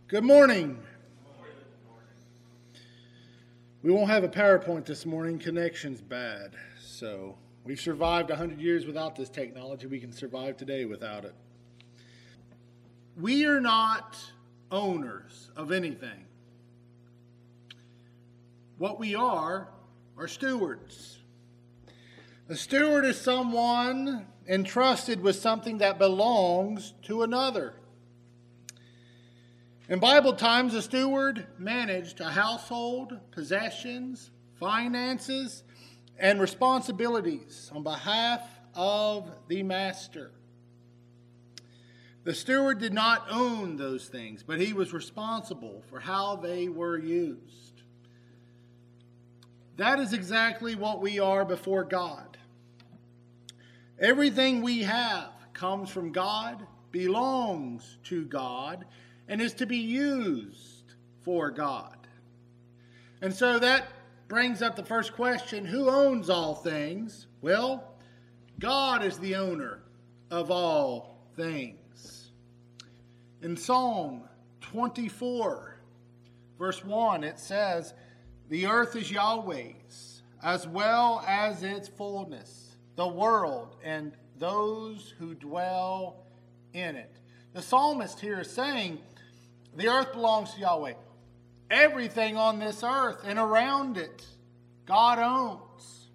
Good morning. We won't have a PowerPoint this morning. Connection's bad. So we've survived 100 years without this technology. We can survive today without it. We are not owners of anything. What we are stewards. A steward is someone entrusted with something that belongs to another. In Bible times, a steward managed a household, possessions, finances, and responsibilities on behalf of the master. The steward did not own those things, but he was responsible for how they were used. That is exactly what we are before God. Everything we have comes from God, belongs to God, and is to be used for God. And so that brings up the first question, who owns all things? Well, God is the owner of all things. In Psalm 24, verse 1, it says, "The earth is Yahweh's, as well as its fullness, the world and those who dwell in it." The psalmist here is saying, the earth belongs to Yahweh. Everything on this earth and around it, God owns.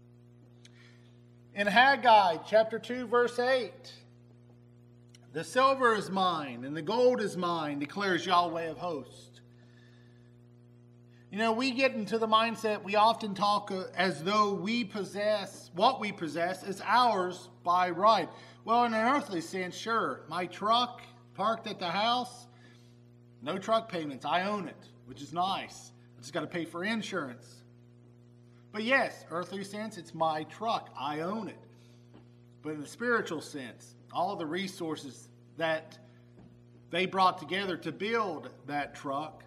In Haggai chapter 2, verse 8, "The silver is mine and the gold is mine, declares Yahweh of hosts." You know, we get into the mindset, we often talk as though we possess, what we possess is ours by right. Well, in an earthly sense, sure. My truck parked at the house, no truck payments. I own it, which is nice. I just got to pay for insurance. But yes, earthly sense, it's my truck. I own it. But in the spiritual sense, all the resources that they brought together to build that truck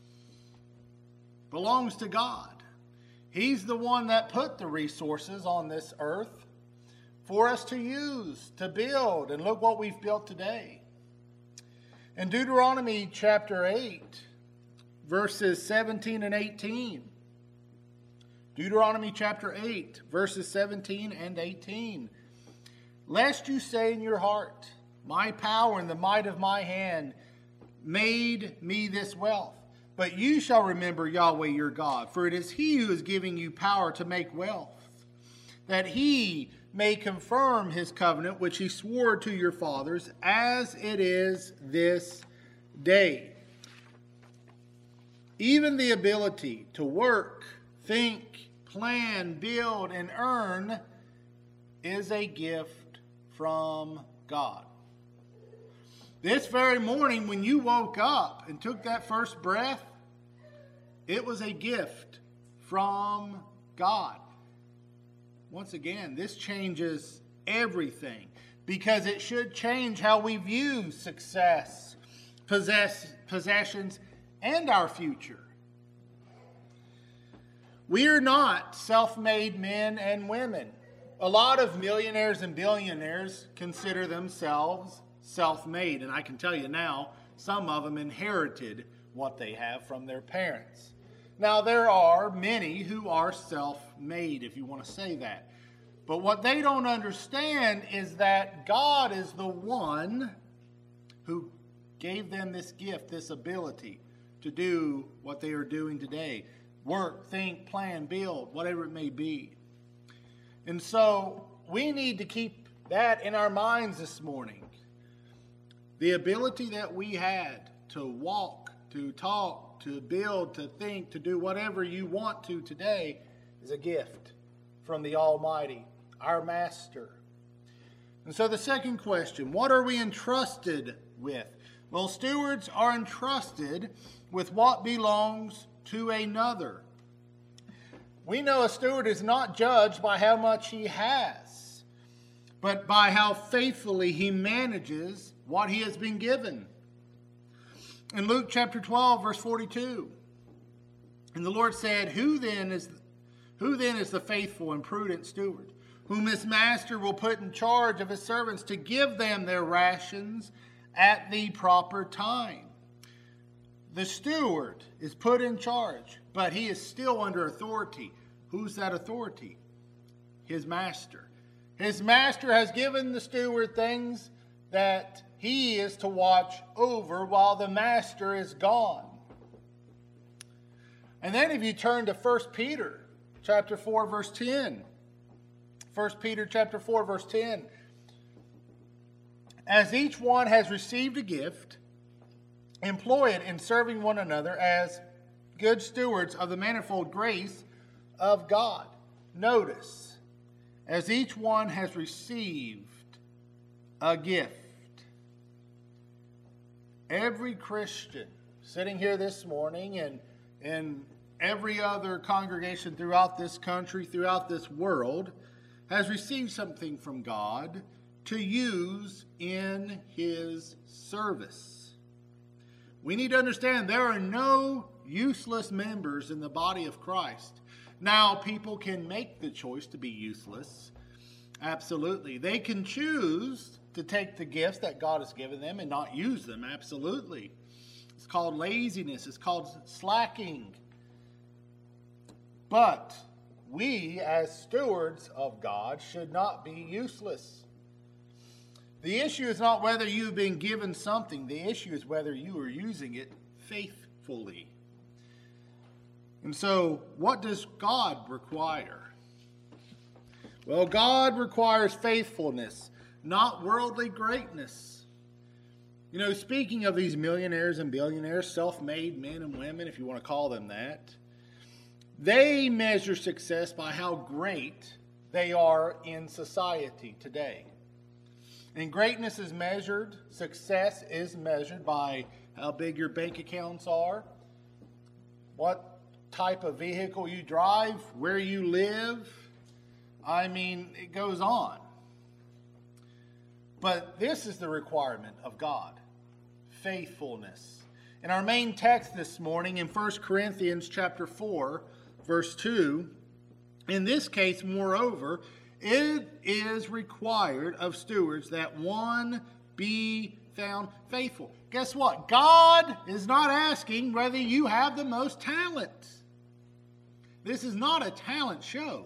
belongs to God. He's the one that put the resources on this earth for us to use, to build. And look what we've built today. In Deuteronomy chapter 8, verses 17 and 18. Deuteronomy chapter 8, verses 17 and 18. "Lest you say in your heart, my power and the might of my hand made me this wealth. But you shall remember Yahweh your God, for it is he who is giving you power to make wealth, that he may confirm his covenant which he swore to your fathers, as it is this day." Even the ability to work, think, plan, build, and earn is a gift from God. This very morning when you woke up and took that first breath, it was a gift from God. Once again, this changes everything because it should change how we view success, possessions, and our future. We are not self-made men and women. A lot of millionaires and billionaires consider themselves self-made, and I can tell you now, some of them inherited what they have from their parents. Now, there are many who are self-made, if you want to say that. But what they don't understand is that God is the one who gave them this gift, this ability to do what they are doing today. Work, think, plan, build, whatever it may be. And so we need to keep that in our minds this morning. The ability that we had to walk, to talk, to build, to think, to do whatever you want to today is a gift from the Almighty, our Master. And so the second question, what are we entrusted with? Well, stewards are entrusted with what belongs to another. We know a steward is not judged by how much he has, but by how faithfully he manages what he has been given. In Luke chapter 12, verse 42, "And the Lord said, Who then is the faithful and prudent steward, whom his master will put in charge of his servants to give them their rations at the proper time? the steward is put in charge, but he is still under authority. Who's that authority? His master. His master has given the steward things that he is to watch over while the master is gone. And then if you turn to 1 Peter chapter 4, verse 10. 1 Peter chapter 4, verse 10. As each one has received a gift, employ it in serving one another as good stewards of the manifold grace of God. Notice, as each one has received a gift. Every Christian sitting here this morning and every other congregation throughout this country, throughout this world, has received something from God to use in His service. We need to understand there are no useless members in the body of Christ. Now, people can make the choice to be useless. Absolutely. They can choose to take the gifts that God has given them and not use them. Absolutely. It's called laziness. It's called slacking. But we, as stewards of God, should not be useless. The issue is not whether you've been given something. The issue is whether you are using it faithfully. And so, what does God require? Well, God requires faithfulness, not worldly greatness. You know, speaking of these millionaires and billionaires, self-made men and women, if you want to call them that, they measure success by how great they are in society today. And greatness is measured, success is measured by how big your bank accounts are, what type of vehicle you drive, where you live. I mean, it goes on. But this is the requirement of God, faithfulness. In our main text this morning in 1 Corinthians chapter 4, verse 2, in this case, moreover, it is required of stewards that one be found faithful. Guess what? God is not asking whether you have the most talent. This is not a talent show.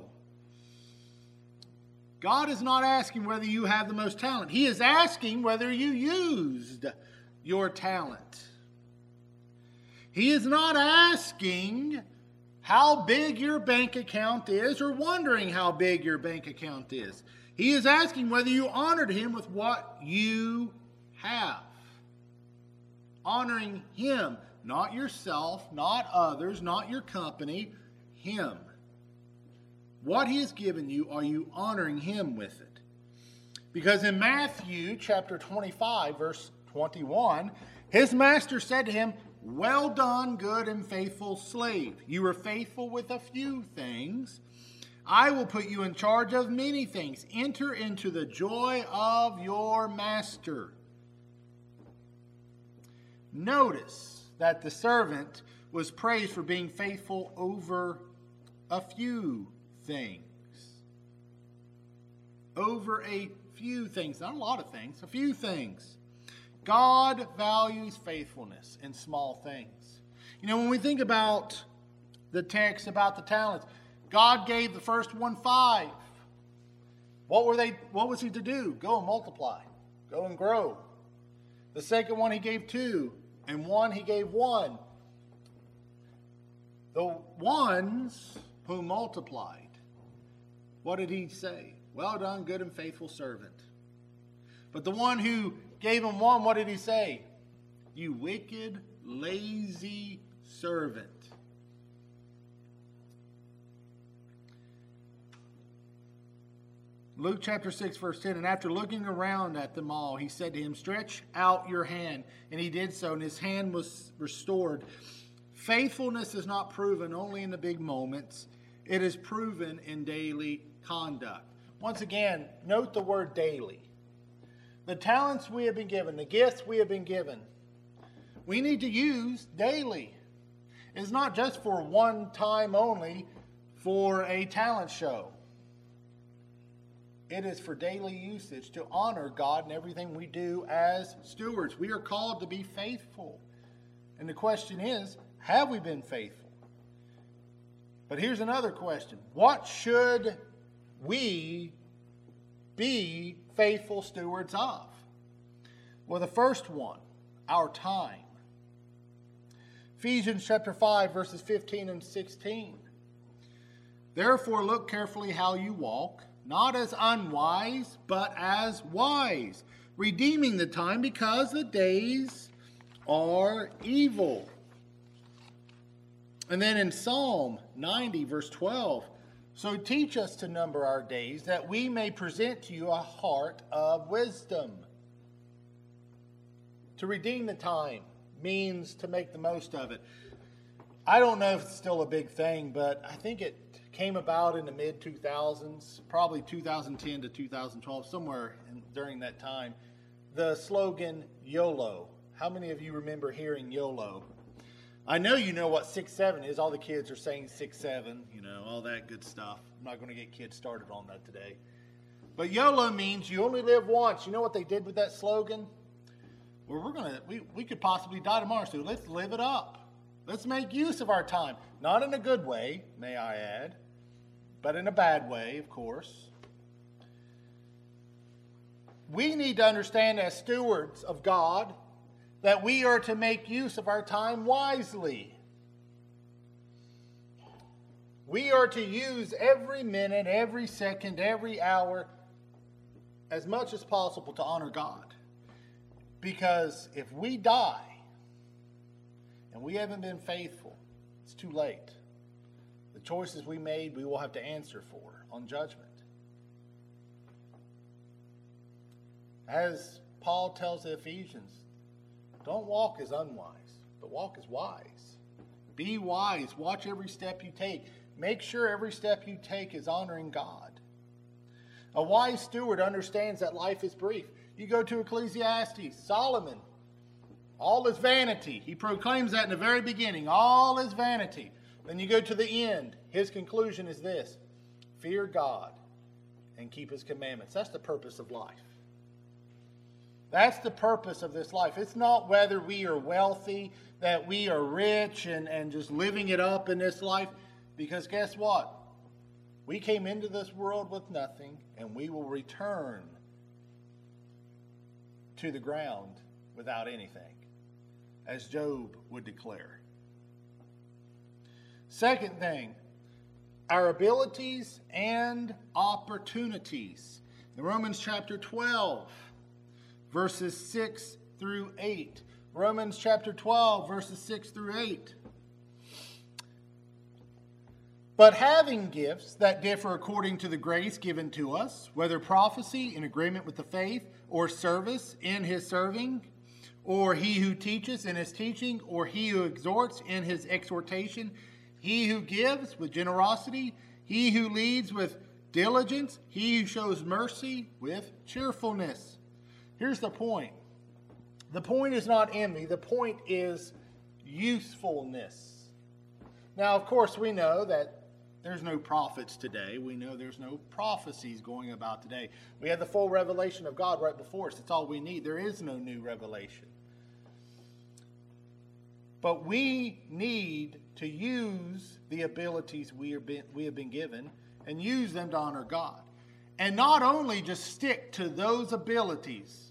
God is not asking whether you have the most talent. He is asking whether you used your talent. He is not asking how big your bank account is or wondering how big your bank account is. He is asking whether you honored Him with what you have. Honoring Him, not yourself, not others, not your company, Him. What He has given you, are you honoring Him with it? Because in Matthew chapter 25, verse 21, His master said to him, "Well done, good and faithful slave. You were faithful with a few things. I will put you in charge of many things. Enter into the joy of your master." Notice that the servant was praised for being faithful over a few things. Over a few things. Not a lot of things, a few things. God values faithfulness in small things. You know, when we think about the text about the talents, God gave the first one 5. What was He to do? Go and multiply. Go and grow. The second one He gave 2, and 1 He gave 1. The ones who multiplied, what did He say? "Well done, good and faithful servant." But the one who gave him 1, what did He say? "You wicked, lazy servant." Luke chapter 6, verse 10, "And after looking around at them all, He said to him, 'Stretch out your hand.' And he did so, and his hand was restored." Faithfulness is not proven only in the big moments. It is proven in daily conduct. Once again, note the word daily. The talents we have been given, the gifts we have been given, we need to use daily. It's not just for one time only for a talent show. It is for daily usage to honor God in everything we do as stewards. We are called to be faithful. And the question is, have we been faithful? But here's another question. What should we be faithful stewards of? Well, the first one, our time. Ephesians chapter 5, verses 15 and 16. Therefore, look carefully how you walk, not as unwise, but as wise, redeeming the time because the days are evil. And then in Psalm 90, verse 12, so teach us to number our days, that we may present to you a heart of wisdom. To redeem the time means to make the most of it. I don't know if it's still a big thing, but I think it came about in the mid-2000s, probably 2010 to 2012, somewhere during that time. The slogan, YOLO. How many of you remember hearing YOLO? I know you know what 6-7 is. All the kids are saying 6-7, all that good stuff. I'm not going to get kids started on that today. But YOLO means you only live once. You know what they did with that slogan? Well, we could possibly die tomorrow, so let's live it up. Let's make use of our time. Not in a good way, may I add, but in a bad way, of course. We need to understand as stewards of God that we are to make use of our time wisely. We are to use every minute, every second, every hour as much as possible to honor God. Because if we die and we haven't been faithful, it's too late. The choices we made, we will have to answer for on judgment. As Paul tells the Ephesians, don't walk as unwise, but walk as wise. Be wise. Watch every step you take. Make sure every step you take is honoring God. A wise steward understands that life is brief. You go to Ecclesiastes, Solomon, all is vanity. He proclaims that in the very beginning, all is vanity. Then you go to the end. His conclusion is this: fear God and keep His commandments. That's the purpose of life. That's the purpose of this life. It's not whether we are wealthy, that we are rich and just living it up in this life. Because guess what? We came into this world with nothing, and we will return to the ground without anything, as Job would declare. Second thing, our abilities and opportunities. In Romans chapter 12, verses 6 through 8. Romans chapter 12, verses 6 through 8. But having gifts that differ according to the grace given to us, whether prophecy in agreement with the faith, or service in his serving, or he who teaches in his teaching, or he who exhorts in his exhortation, he who gives with generosity, he who leads with diligence, he who shows mercy with cheerfulness. Here's the point. The point is not envy. The point is usefulness. Now, of course, we know that there's no prophets today. We know there's no prophecies going about today. We have the full revelation of God right before us. That's all we need. There is no new revelation. But we need to use the abilities we have been given and use them to honor God. And not only just stick to those abilities.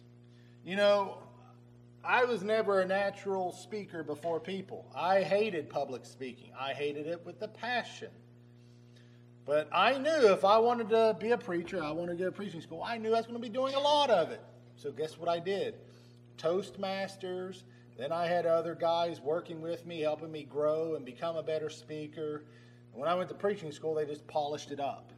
I was never a natural speaker before people. I hated public speaking. I hated it with a passion. But I knew if I wanted to be a preacher, I wanted to go to preaching school, I knew I was going to be doing a lot of it. So guess what I did? Toastmasters. Then I had other guys working with me, helping me grow and become a better speaker. And when I went to preaching school, they just polished it up.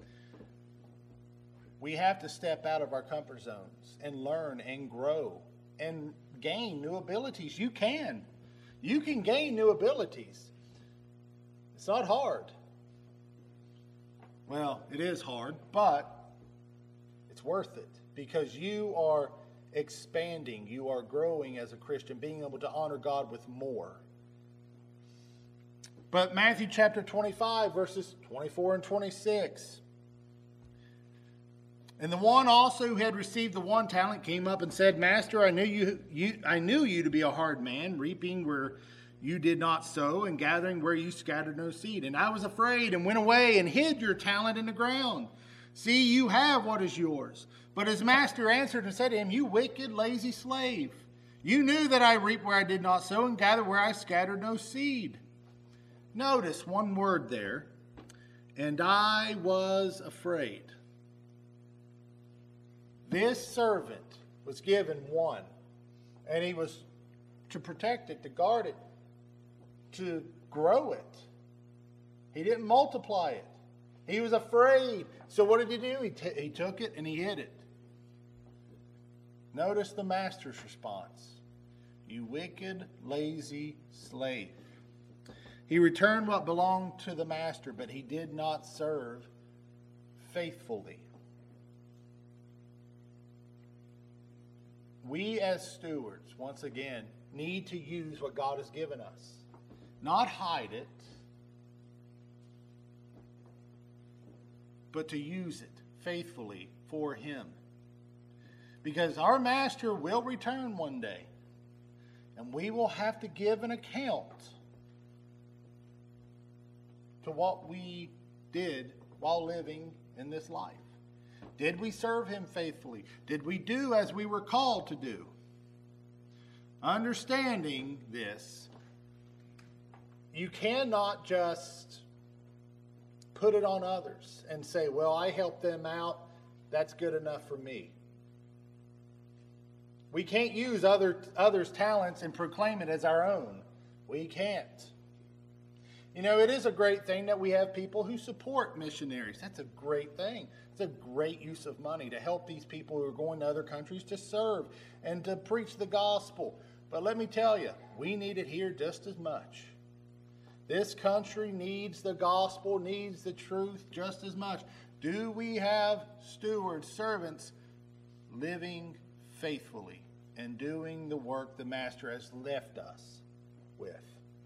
We have to step out of our comfort zones and learn and grow and gain new abilities. You can. You can gain new abilities. It's not hard. Well, it is hard, but it's worth it because you are expanding. You are growing as a Christian, being able to honor God with more. But Matthew chapter 25, verses 24 and 26. And the one also who had received the 1 talent came up and said, Master, I knew you to be a hard man, reaping where you did not sow and gathering where you scattered no seed. And I was afraid and went away and hid your talent in the ground. See, you have what is yours. But his master answered and said to him, You wicked, lazy slave. You knew that I reap where I did not sow and gather where I scattered no seed. Notice one word there. And I was afraid. This servant was given 1, and he was to protect it, to guard it, to grow it. He didn't multiply it. He was afraid. So what did he do? He took it and he hid it. Notice the master's response. You wicked, lazy slave. He returned what belonged to the master, but he did not serve faithfully. We as stewards, once again, need to use what God has given us. Not hide it, but to use it faithfully for Him. Because our Master will return one day, and we will have to give an account to what we did while living in this life. Did we serve Him faithfully? Did we do as we were called to do? Understanding this, you cannot just put it on others and say, well, I helped them out. That's good enough for me. We can't use others' talents and proclaim it as our own. We can't. You know, it is a great thing that we have people who support missionaries. That's a great thing. It's a great use of money to help these people who are going to other countries to serve and to preach the gospel. But let me tell you, we need it here just as much. This country needs the gospel, needs the truth just as much. Do we have stewards, servants, living faithfully and doing the work the Master has left us with?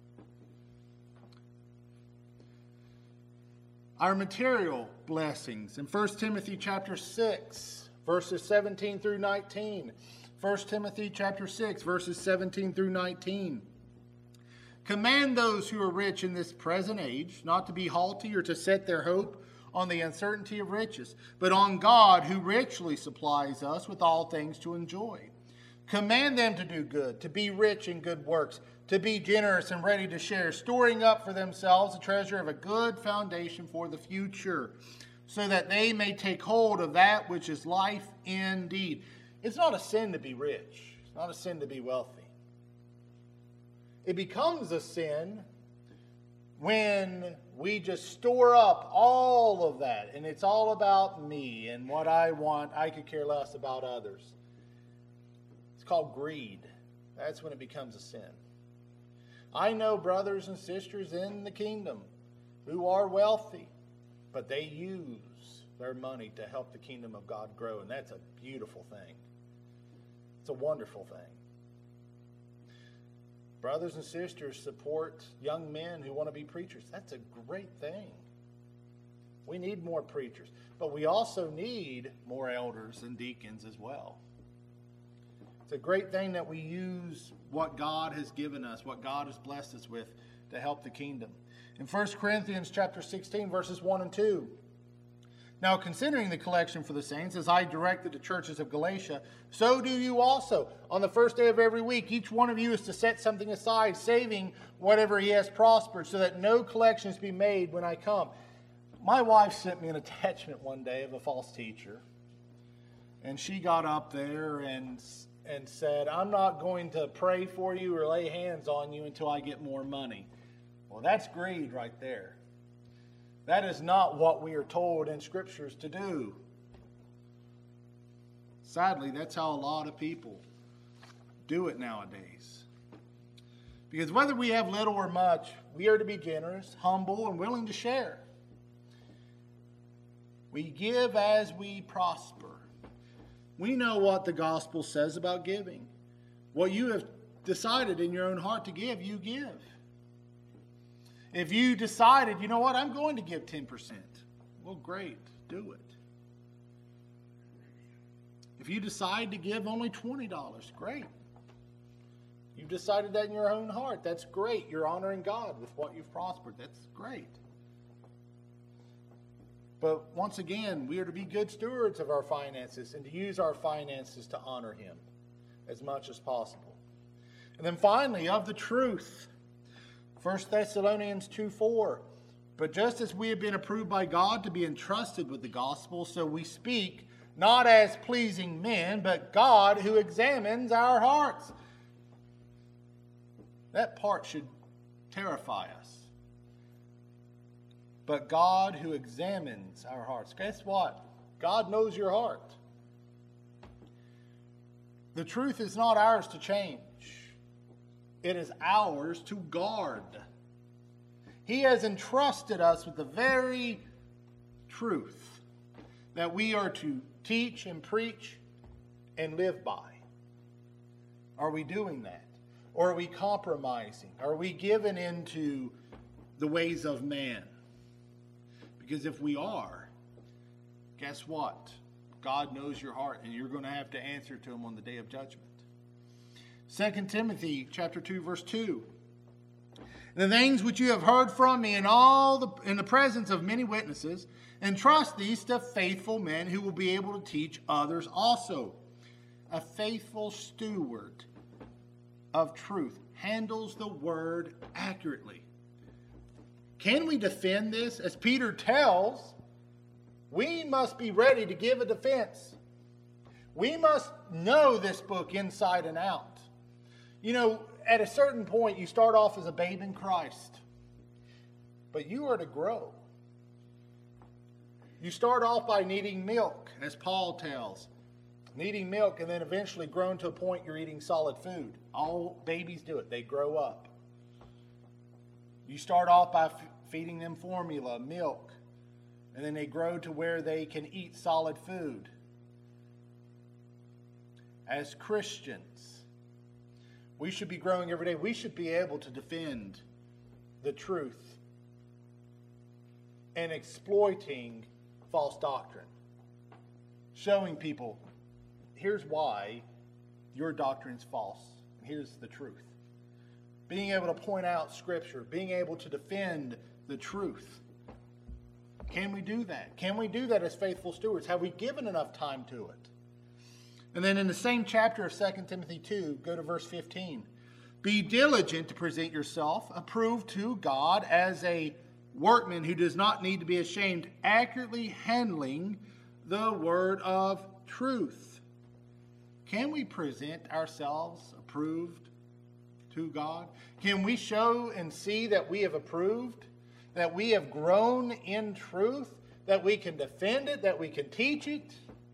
Our material blessings in 1 Timothy chapter 6, verses 17 through 19. 1 Timothy chapter 6, verses 17 through 19. Command those who are rich in this present age not to be haughty or to set their hope on the uncertainty of riches, but on God who richly supplies us with all things to enjoy. Command them to do good, to be rich in good works, to be generous and ready to share, storing up for themselves a treasure of a good foundation for the future, so that they may take hold of that which is life indeed. It's not a sin to be rich. It's not a sin to be wealthy. It becomes a sin when we just store up all of that, and it's all about me and what I want. I could care less about others. It's called greed. That's when it becomes a sin. I know brothers and sisters in the kingdom who are wealthy, but they use their money to help the kingdom of God grow, and that's a beautiful thing. It's a wonderful thing. Brothers and sisters support young men who want to be preachers. That's a great thing. We need more preachers, but we also need more elders and deacons as well. It's a great thing that we use what God has given us, what God has blessed us with to help the kingdom. In 1 Corinthians chapter 16, verses 1 and 2. Now, considering the collection for the saints, as I directed the churches of Galatia, so do you also. On the first day of every week, each one of you is to set something aside, saving whatever he has prospered, so that no collections be made when I come. My wife sent me an attachment one day of a false teacher, and she got up there and said, I'm not going to pray for you or lay hands on you until I get more money. Well, that's greed right there. That is not what we are told in Scriptures to do. Sadly, that's how a lot of people do it nowadays. Because whether we have little or much, we are to be generous, humble, and willing to share. We give as we prosper. We know what the gospel says about giving. What you have decided in your own heart to give, you give. If you decided, you know what, I'm going to give 10%. Well, great, do it. If you decide to give only $20, great. You've decided that in your own heart. That's great. You're honoring God with what you've prospered. That's great. But once again, we are to be good stewards of our finances and to use our finances to honor Him as much as possible. And then finally, of the truth. 1 Thessalonians 2:4. But just as we have been approved by God to be entrusted with the gospel, so we speak, not as pleasing men, but God who examines our hearts. That part should terrify us. But God who examines our hearts. Guess what? God knows your heart. The truth is not ours to change. It is ours to guard. He has entrusted us with the very truth that we are to teach and preach and live by. Are we doing that? Or are we compromising? Are we giving into the ways of man? Because if we are, guess what? God knows your heart, and you're going to have to answer to Him on the day of judgment. 2 Timothy chapter 2, verse 2. The things which you have heard from me in the presence of many witnesses, entrust these to faithful men who will be able to teach others also. A faithful steward of truth handles the word accurately. Can we defend this? As Peter tells, we must be ready to give a defense. We must know this book inside and out. You know, at a certain point, you start off as a babe in Christ, but you are to grow. You start off by needing milk, as Paul tells. Needing milk, and then eventually grown to a point you're eating solid food. All babies do it. They grow up. You start off by feeding them formula, milk, and then they grow to where they can eat solid food. As Christians, we should be growing every day. We should be able to defend the truth and exploiting false doctrine. Showing people, here's why your doctrine's false, and here's the truth. Being able to point out Scripture, being able to defend the truth. Can we do that? Can we do that as faithful stewards? Have we given enough time to it? And then in the same chapter of 2 Timothy 2, go to verse 15. Be diligent to present yourself approved to God as a workman who does not need to be ashamed, accurately handling the word of truth. Can we present ourselves approved to God? Can we show and see that we have approved, that we have grown in truth, that we can defend it, that we can teach it?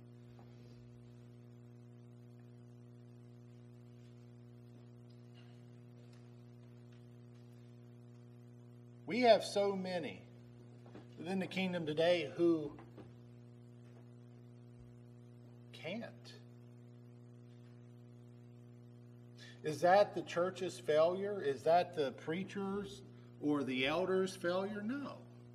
We have so many within the kingdom today who can't. Is that the church's failure? Is that the preachers or the elders' failure? No.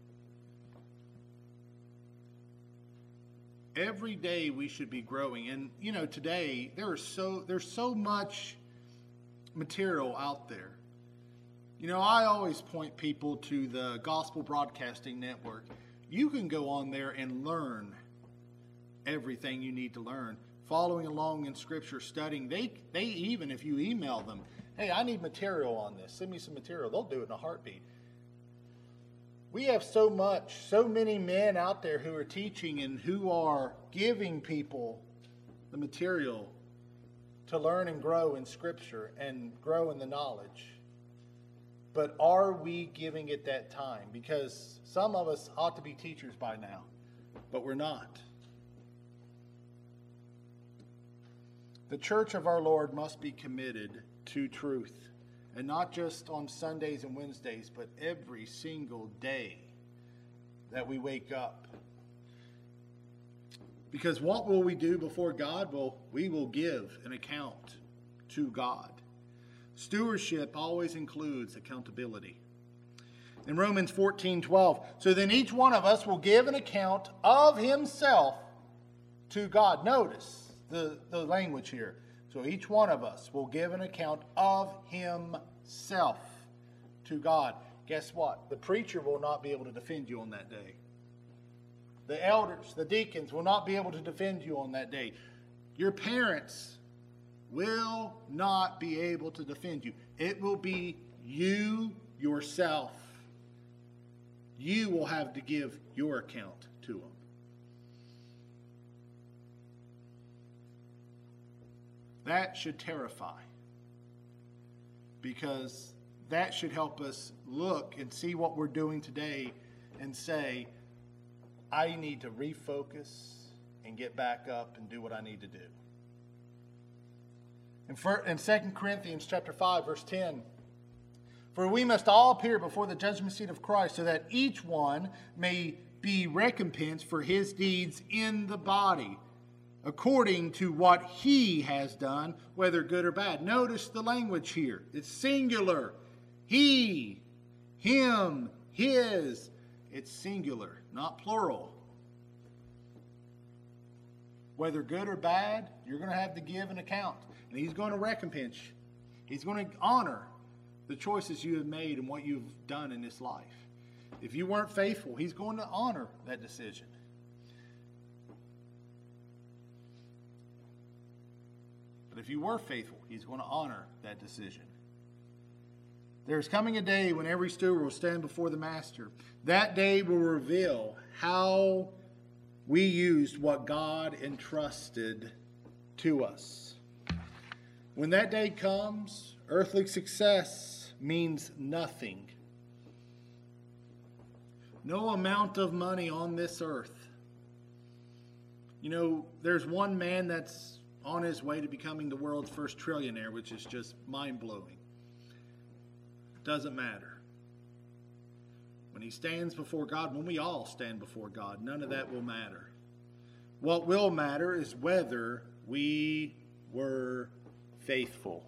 Every day we should be growing. And, you know, today there's so much material out there. You know, I always point people to the Gospel Broadcasting Network. You can go on there and learn everything you need to learn. Following along in Scripture, studying. They even, if you email them, hey, I need material on this. Send me some material. They'll do it in a heartbeat. We have so many men out there who are teaching and who are giving people the material to learn and grow in Scripture and grow in the knowledge. But are we giving it that time? Because some of us ought to be teachers by now, but we're not. The church of our Lord must be committed to truth, and not just on Sundays and Wednesdays, but every single day that we wake up. Because what will we do before God? Well, we will give an account to God. Stewardship always includes accountability. In Romans 14:12, so then each one of us will give an account of himself to God. Notice, the language here. So each one of us will give an account of himself to God. Guess what? The preacher will not be able to defend you on that day. The elders, the deacons will not be able to defend you on that day. Your parents will not be able to defend you. It will be you yourself. You will have to give your account to them. That should terrify, because that should help us look and see what we're doing today and say, I need to refocus and get back up and do what I need to do. In 2 Corinthians chapter 5, verse 10, for we must all appear before the judgment seat of Christ, so that each one may be recompensed for his deeds in the body, according to what he has done, whether good or bad. Notice the language here. It's singular. He, him, his. It's singular, not plural. Whether good or bad, you're going to have to give an account. And he's going to recompense you. He's going to honor the choices you have made and what you've done in this life. If you weren't faithful, he's going to honor that decision. But if you were faithful, he's going to honor that decision. There's coming a day when every steward will stand before the master. That day will reveal how we used what God entrusted to us. When that day comes, earthly success means nothing. No amount of money on this earth. You know, there's one man that's on his way to becoming the world's first trillionaire, which is just mind-blowing. Doesn't matter. When he stands before God, when we all stand before God, none of that will matter. What will matter is whether we were faithful.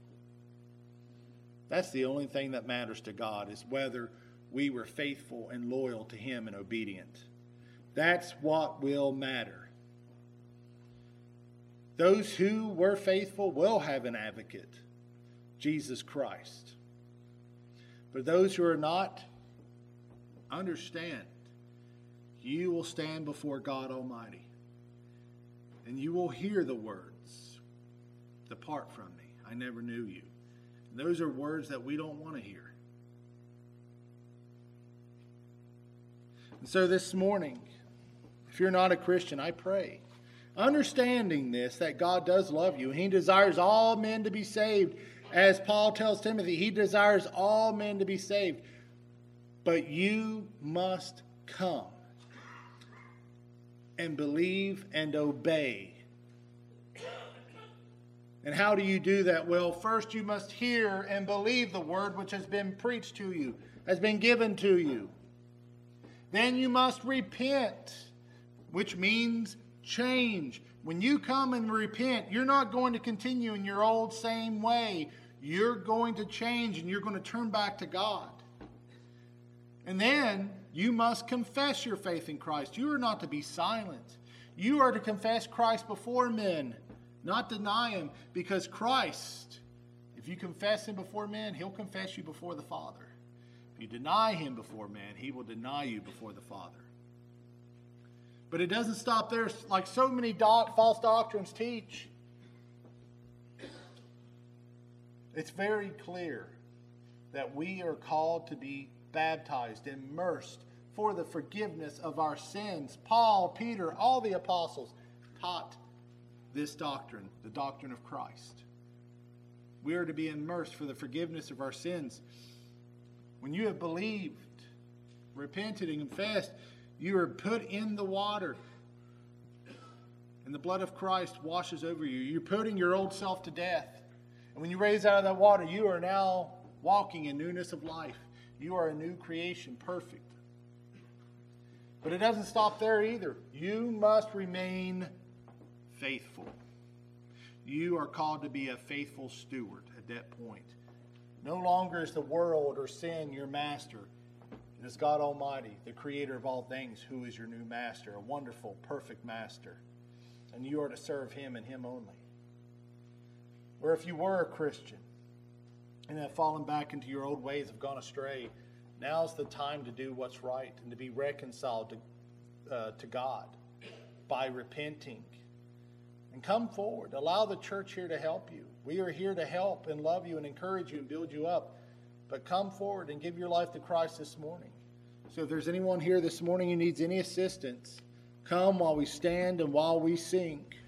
That's the only thing that matters to God, is whether we were faithful and loyal to him and obedient. That's what will matter. Those who were faithful will have an advocate, Jesus Christ. But those who are not, understand, you will stand before God Almighty. And you will hear the words, depart from me, I never knew you. And those are words that we don't want to hear. And so this morning, if you're not a Christian, I pray, understanding this, that God does love you, and he desires all men to be saved. As Paul tells Timothy, he desires all men to be saved. But you must come and believe and obey. And how do you do that? Well, first you must hear and believe the word which has been preached to you, has been given to you. Then you must repent, which means change. When you come and repent, you're not going to continue in your old same way. You're going to change and you're going to turn back to God. And then you must confess your faith in Christ. You are not to be silent. You are to confess Christ before men, not deny him, because Christ, if you confess him before men, he'll confess you before the Father. If you deny him before man, he will deny you before the Father. But it doesn't stop there, like so many false doctrines teach. It's very clear that we are called to be baptized, immersed for the forgiveness of our sins. Paul, Peter, all the apostles taught this doctrine, the doctrine of Christ. We are to be immersed for the forgiveness of our sins. When you have believed, repented, and confessed, you are put in the water, and the blood of Christ washes over you. You're putting your old self to death. And when you raise out of that water, you are now walking in newness of life. You are a new creation, perfect. But it doesn't stop there either. You must remain faithful. You are called to be a faithful steward at that point. No longer is the world or sin your master. It is God Almighty, the creator of all things, who is your new master, a wonderful, perfect master. and you are to serve Him and Him only. Or if you were a Christian and have fallen back into your old ways, have gone astray, now's the time to do what's right and to be reconciled to God by repenting. And come forward. Allow the church here to help you. We are here to help and love you and encourage you and build you up. But come forward and give your life to Christ this morning. So if there's anyone here this morning who needs any assistance, come while we stand and while we sing.